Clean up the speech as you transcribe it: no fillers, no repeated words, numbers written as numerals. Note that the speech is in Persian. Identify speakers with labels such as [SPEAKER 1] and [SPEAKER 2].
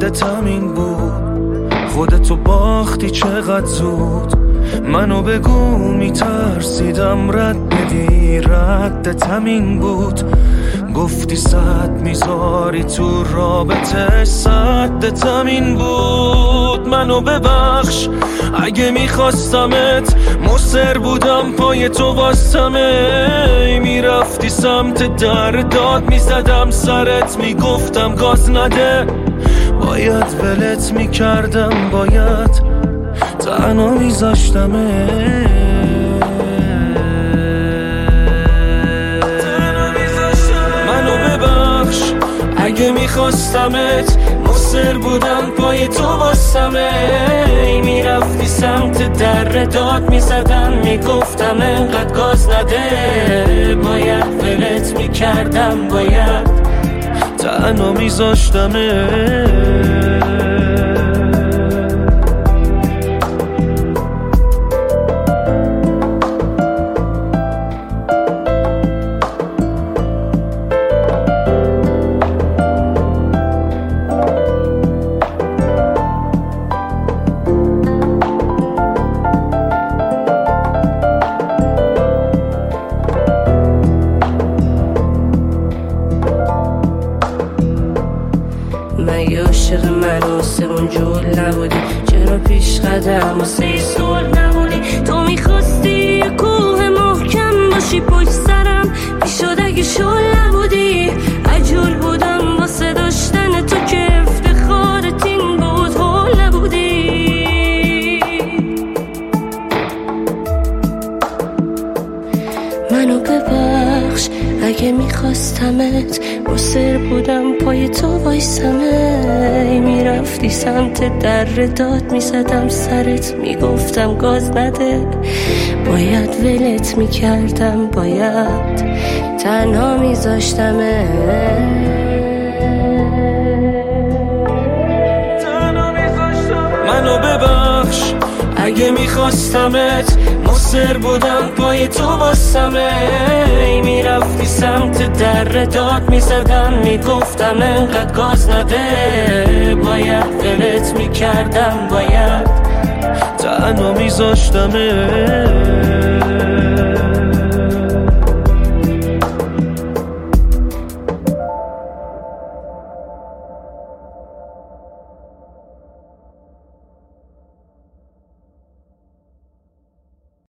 [SPEAKER 1] ردت همین بود، خودتو باختی چقدر زود. منو بگو میترسیدم رد بدی، ردت همین بود. گفتی صد میذاری تو رابطه، صدت همین بود. منو ببخش اگه میخواستمت، مصر بودم پای تو باستمه. میرفتی سمت در داد میزدم سرت، میگفتم گاز نده. باید ولت میکردم، باید تنها میذاشتمه. منو ببخش اگه میخواستمت، مصر بودم پای تو باستمه. میرفتی سمت در داد میزدم، میگفتم انقدر گاز نده. باید ولت میکردم، باید تنها میذاشتمه.
[SPEAKER 2] مگه عاشق من آسمون جول نبودی؟ چرا پیش قدم واسه سول نبودی؟ تو میخواستی یه کوه محکم باشی پشت سرم، میشد اگه شل نبودی. عجول بودم واسه داشتن تو که افتخارت این بود، هول نبودی. منو ببخش اگه میخواستمت، مصر بودم پای تو وایسمه. میرفتی سمت در داد میزدم سرت، میگفتم گاز نده. باید ولت میکردم، باید تنها میذاشتمه.
[SPEAKER 1] منو ببخش اگه میخواستمت، مصر بودم پای تو باستمه. میرفتی سمت در داد میزدم، میگفتم انقدر گاز نده. باید ولت میکردم، باید تنها میذاشتمه.